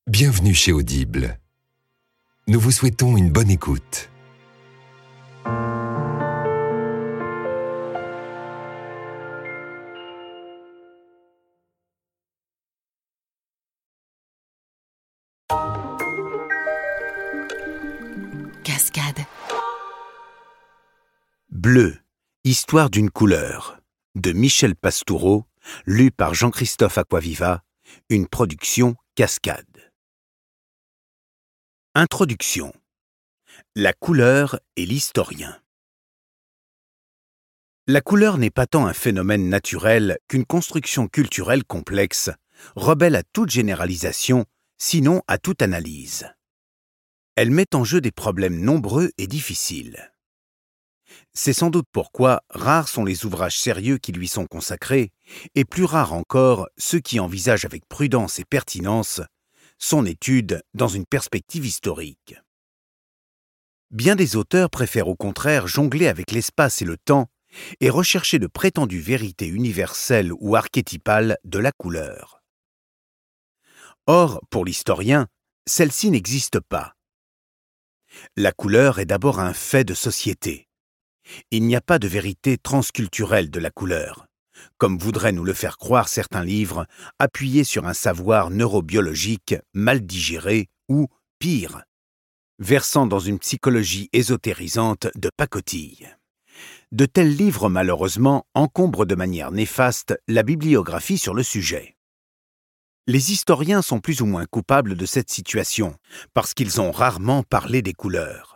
Bienvenue chez Audible. Nous vous souhaitons une bonne écoute. Cascade. Bleu, histoire d'une couleur, de Michel Pastoureau, lu par Jean-Christophe Acquaviva, une production Cascade. Introduction. La couleur et l'historien. La couleur n'est pas tant un phénomène naturel qu'une construction culturelle complexe, rebelle à toute généralisation, sinon à toute analyse. Elle met en jeu des problèmes nombreux et difficiles. C'est sans doute pourquoi rares sont les ouvrages sérieux qui lui sont consacrés, et plus rares encore ceux qui envisagent avec prudence et pertinence son étude dans une perspective historique. Bien des auteurs préfèrent au contraire jongler avec l'espace et le temps et rechercher de prétendues vérités universelles ou archétypales de la couleur. Or, pour l'historien, celle-ci n'existe pas. La couleur est d'abord un fait de société. Il n'y a pas de vérité transculturelle de la couleur, comme voudraient nous le faire croire certains livres appuyés sur un savoir neurobiologique mal digéré ou, pire, versant dans une psychologie ésotérisante de pacotille. De tels livres, malheureusement, encombrent de manière néfaste la bibliographie sur le sujet. Les historiens sont plus ou moins coupables de cette situation, parce qu'ils ont rarement parlé des couleurs.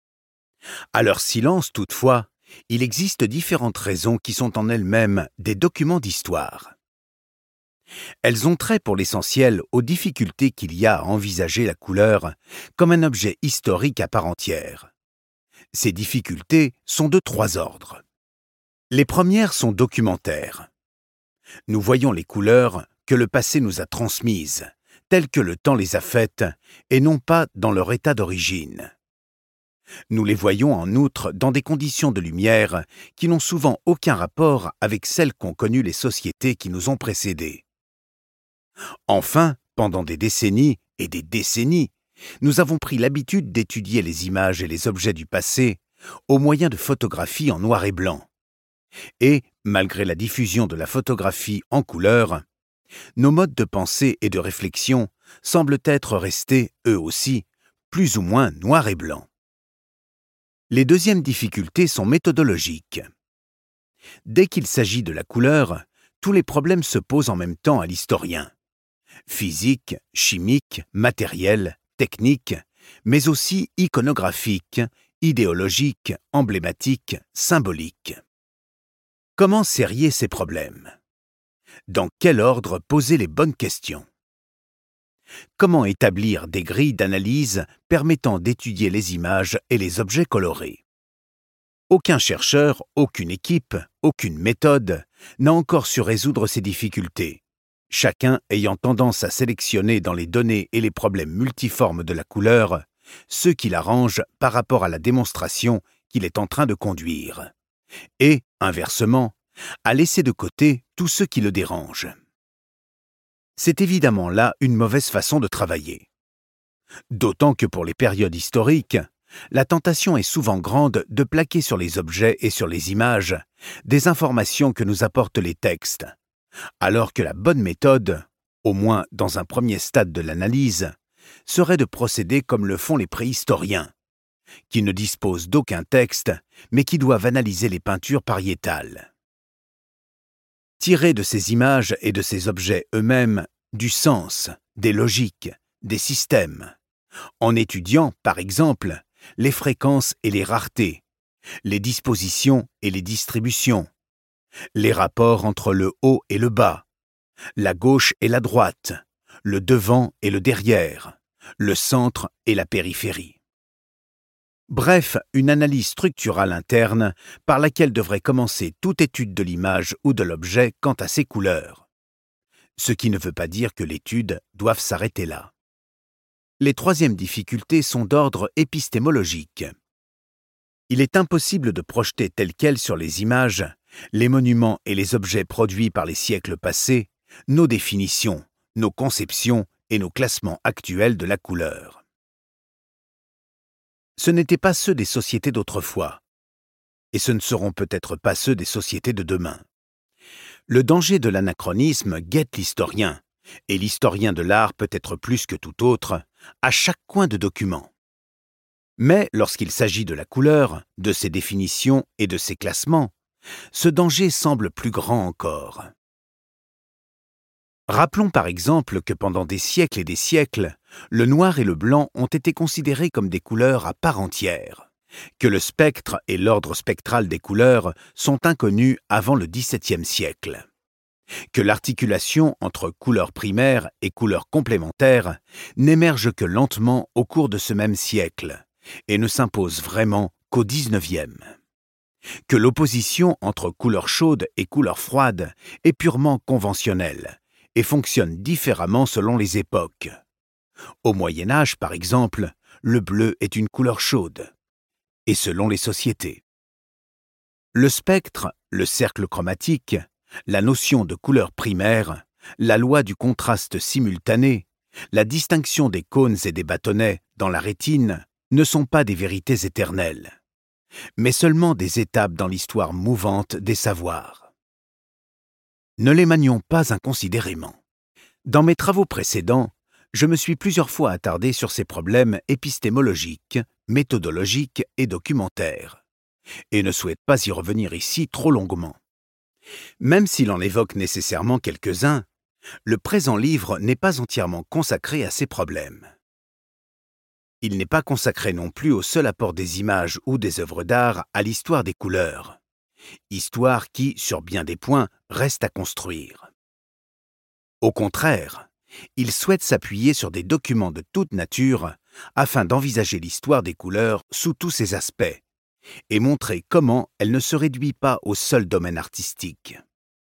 À leur silence, toutefois, il existe différentes raisons qui sont en elles-mêmes des documents d'histoire. Elles ont trait pour l'essentiel aux difficultés qu'il y a à envisager la couleur comme un objet historique à part entière. Ces difficultés sont de trois ordres. Les premières sont documentaires. Nous voyons les couleurs que le passé nous a transmises, telles que le temps les a faites, et non pas dans leur état d'origine. Nous les voyons en outre dans des conditions de lumière qui n'ont souvent aucun rapport avec celles qu'ont connues les sociétés qui nous ont précédés. Enfin, pendant des décennies et des décennies, nous avons pris l'habitude d'étudier les images et les objets du passé au moyen de photographies en noir et blanc. Et, malgré la diffusion de la photographie en couleur, nos modes de pensée et de réflexion semblent être restés, eux aussi, plus ou moins noirs et blancs. Les deuxièmes difficultés sont méthodologiques. Dès qu'il s'agit de la couleur, tous les problèmes se posent en même temps à l'historien. Physique, chimique, matériel, technique, mais aussi iconographique, idéologique, emblématique, symbolique. Comment serrer ces problèmes? Dans quel ordre poser les bonnes questions? Comment établir des grilles d'analyse permettant d'étudier les images et les objets colorés? Aucun chercheur, aucune équipe, aucune méthode n'a encore su résoudre ces difficultés, chacun ayant tendance à sélectionner dans les données et les problèmes multiformes de la couleur ceux qui l'arrangent par rapport à la démonstration qu'il est en train de conduire, et, inversement, à laisser de côté tous ceux qui le dérangent. C'est évidemment là une mauvaise façon de travailler. D'autant que pour les périodes historiques, la tentation est souvent grande de plaquer sur les objets et sur les images des informations que nous apportent les textes, alors que la bonne méthode, au moins dans un premier stade de l'analyse, serait de procéder comme le font les préhistoriens, qui ne disposent d'aucun texte, mais qui doivent analyser les peintures pariétales. Tirer de ces images et de ces objets eux-mêmes du sens, des logiques, des systèmes, en étudiant, par exemple, les fréquences et les raretés, les dispositions et les distributions, les rapports entre le haut et le bas, la gauche et la droite, le devant et le derrière, le centre et la périphérie. Bref, une analyse structurale interne par laquelle devrait commencer toute étude de l'image ou de l'objet quant à ses couleurs. Ce qui ne veut pas dire que l'étude doive s'arrêter là. Les troisièmes difficultés sont d'ordre épistémologique. Il est impossible de projeter tel quel sur les images, les monuments et les objets produits par les siècles passés, nos définitions, nos conceptions et nos classements actuels de la couleur. Ce n'étaient pas ceux des sociétés d'autrefois, et ce ne seront peut-être pas ceux des sociétés de demain. Le danger de l'anachronisme guette l'historien, et l'historien de l'art peut être plus que tout autre, à chaque coin de document. Mais lorsqu'il s'agit de la couleur, de ses définitions et de ses classements, ce danger semble plus grand encore. Rappelons par exemple que pendant des siècles et des siècles, le noir et le blanc ont été considérés comme des couleurs à part entière, que le spectre et l'ordre spectral des couleurs sont inconnus avant le XVIIe siècle, que l'articulation entre couleurs primaires et couleurs complémentaires n'émerge que lentement au cours de ce même siècle et ne s'impose vraiment qu'au XIXe, que l'opposition entre couleurs chaudes et couleurs froides est purement conventionnelle et fonctionne différemment selon les époques. Au Moyen Âge, par exemple, le bleu est une couleur chaude, et selon les sociétés. Le spectre, le cercle chromatique, la notion de couleur primaire, la loi du contraste simultané, la distinction des cônes et des bâtonnets dans la rétine ne sont pas des vérités éternelles, mais seulement des étapes dans l'histoire mouvante des savoirs. Ne les manions pas inconsidérément. Dans mes travaux précédents, je me suis plusieurs fois attardé sur ces problèmes épistémologiques, méthodologiques et documentaires, et ne souhaite pas y revenir ici trop longuement. Même s'il en évoque nécessairement quelques-uns, le présent livre n'est pas entièrement consacré à ces problèmes. Il n'est pas consacré non plus au seul apport des images ou des œuvres d'art à l'histoire des couleurs, histoire qui, sur bien des points, reste à construire. Au contraire, il souhaite s'appuyer sur des documents de toute nature afin d'envisager l'histoire des couleurs sous tous ses aspects et montrer comment elle ne se réduit pas au seul domaine artistique.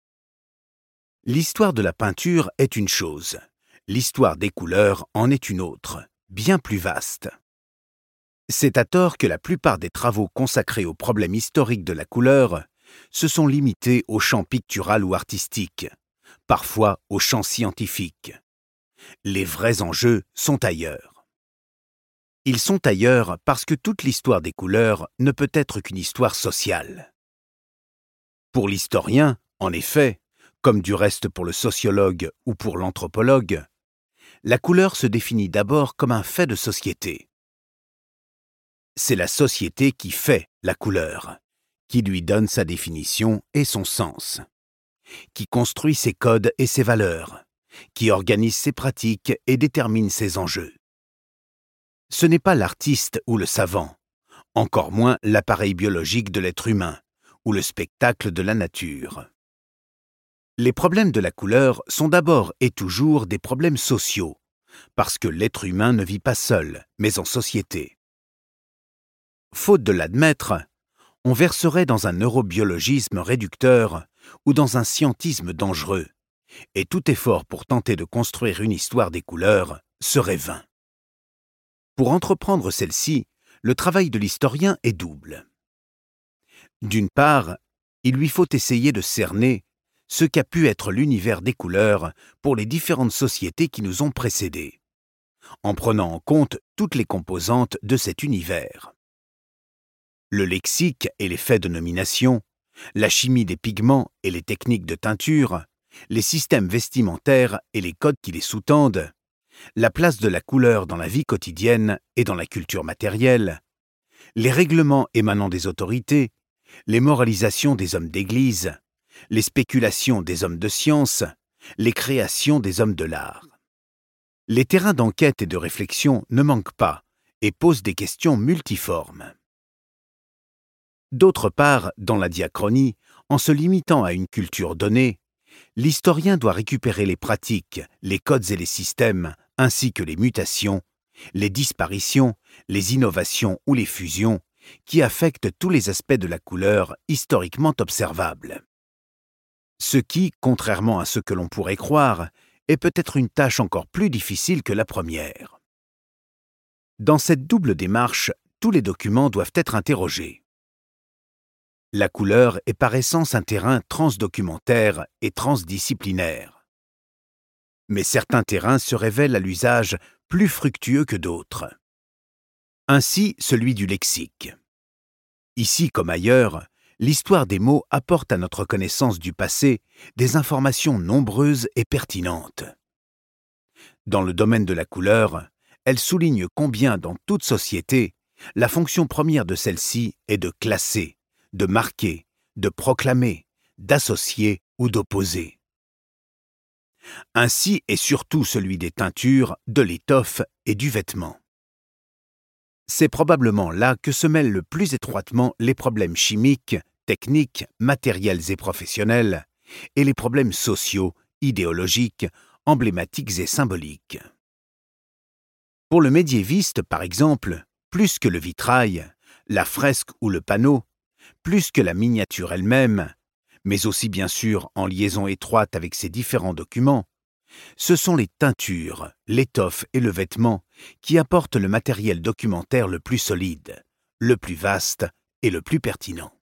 L'histoire de la peinture est une chose, l'histoire des couleurs en est une autre, bien plus vaste. C'est à tort que la plupart des travaux consacrés aux problèmes historiques de la couleur se sont limités au champ pictural ou artistique, parfois au champ scientifique. Les vrais enjeux sont ailleurs. Ils sont ailleurs parce que toute l'histoire des couleurs ne peut être qu'une histoire sociale. Pour l'historien, en effet, comme du reste pour le sociologue ou pour l'anthropologue, la couleur se définit d'abord comme un fait de société. C'est la société qui fait la couleur, qui lui donne sa définition et son sens, qui construit ses codes et ses valeurs, qui organise ses pratiques et détermine ses enjeux. Ce n'est pas l'artiste ou le savant, encore moins l'appareil biologique de l'être humain ou le spectacle de la nature. Les problèmes de la couleur sont d'abord et toujours des problèmes sociaux, parce que l'être humain ne vit pas seul, mais en société. Faute de l'admettre, on verserait dans un neurobiologisme réducteur ou dans un scientisme dangereux, et tout effort pour tenter de construire une histoire des couleurs serait vain. Pour entreprendre celle-ci, le travail de l'historien est double. D'une part, il lui faut essayer de cerner ce qu'a pu être l'univers des couleurs pour les différentes sociétés qui nous ont précédés, en prenant en compte toutes les composantes de cet univers. Le lexique et les faits de nomination, la chimie des pigments et les techniques de teinture, les systèmes vestimentaires et les codes qui les sous-tendent, la place de la couleur dans la vie quotidienne et dans la culture matérielle, les règlements émanant des autorités, les moralisations des hommes d'église, les spéculations des hommes de science, les créations des hommes de l'art. Les terrains d'enquête et de réflexion ne manquent pas et posent des questions multiformes. D'autre part, dans la diachronie, en se limitant à une culture donnée, l'historien doit récupérer les pratiques, les codes et les systèmes, ainsi que les mutations, les disparitions, les innovations ou les fusions, qui affectent tous les aspects de la couleur historiquement observables. Ce qui, contrairement à ce que l'on pourrait croire, est peut-être une tâche encore plus difficile que la première. Dans cette double démarche, tous les documents doivent être interrogés. La couleur est par essence un terrain transdocumentaire et transdisciplinaire. Mais certains terrains se révèlent à l'usage plus fructueux que d'autres. Ainsi, celui du lexique. Ici comme ailleurs, l'histoire des mots apporte à notre connaissance du passé des informations nombreuses et pertinentes. Dans le domaine de la couleur, elle souligne combien, dans toute société, la fonction première de celle-ci est de classer, de marquer, de proclamer, d'associer ou d'opposer. Ainsi est surtout celui des teintures, de l'étoffe et du vêtement. C'est probablement là que se mêlent le plus étroitement les problèmes chimiques, techniques, matériels et professionnels, et les problèmes sociaux, idéologiques, emblématiques et symboliques. Pour le médiéviste, par exemple, plus que le vitrail, la fresque ou le panneau, plus que la miniature elle-même, mais aussi bien sûr en liaison étroite avec ces différents documents, ce sont les teintures, l'étoffe et le vêtement qui apportent le matériel documentaire le plus solide, le plus vaste et le plus pertinent.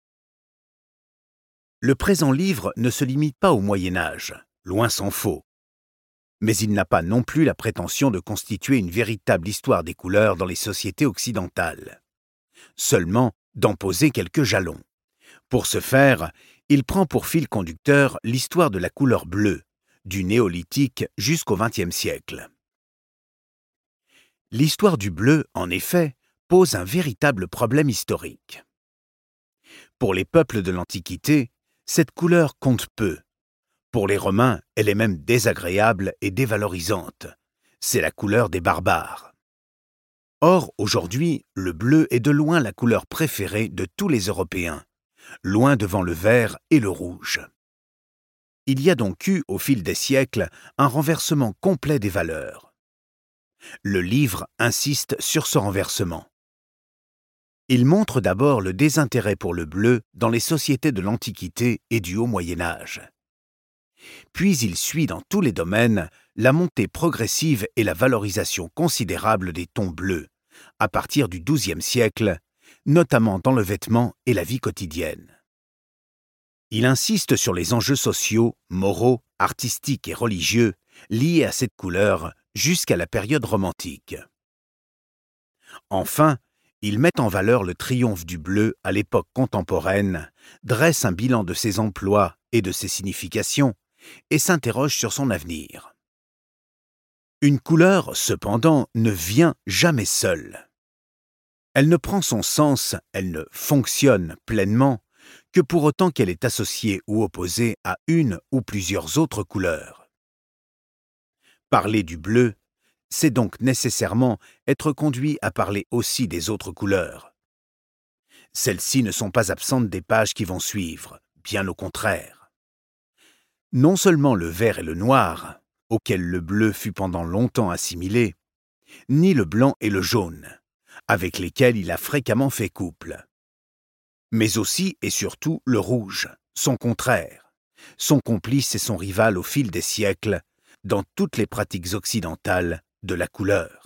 Le présent livre ne se limite pas au Moyen Âge, loin s'en faut. Mais il n'a pas non plus la prétention de constituer une véritable histoire des couleurs dans les sociétés occidentales. Seulement d'en poser quelques jalons. Pour ce faire, il prend pour fil conducteur l'histoire de la couleur bleue, du néolithique jusqu'au XXe siècle. L'histoire du bleu, en effet, pose un véritable problème historique. Pour les peuples de l'Antiquité, cette couleur compte peu. Pour les Romains, elle est même désagréable et dévalorisante. C'est la couleur des barbares. Or, aujourd'hui, le bleu est de loin la couleur préférée de tous les Européens, loin devant le vert et le rouge. Il y a donc eu, au fil des siècles, un renversement complet des valeurs. Le livre insiste sur ce renversement. Il montre d'abord le désintérêt pour le bleu dans les sociétés de l'Antiquité et du Haut Moyen Âge. Puis il suit dans tous les domaines la montée progressive et la valorisation considérable des tons bleus, à partir du XIIe siècle, notamment dans le vêtement et la vie quotidienne. Il insiste sur les enjeux sociaux, moraux, artistiques et religieux liés à cette couleur jusqu'à la période romantique. Enfin, il met en valeur le triomphe du bleu à l'époque contemporaine, dresse un bilan de ses emplois et de ses significations, et s'interroge sur son avenir. Une couleur, cependant, ne vient jamais seule. Elle ne prend son sens, elle ne fonctionne pleinement que pour autant qu'elle est associée ou opposée à une ou plusieurs autres couleurs. Parler du bleu, c'est donc nécessairement être conduit à parler aussi des autres couleurs. Celles-ci ne sont pas absentes des pages qui vont suivre, bien au contraire. Non seulement le vert et le noir, auxquels le bleu fut pendant longtemps assimilé, ni le blanc et le jaune, avec lesquels il a fréquemment fait couple, mais aussi et surtout le rouge, son contraire, son complice et son rival au fil des siècles, dans toutes les pratiques occidentales de la couleur.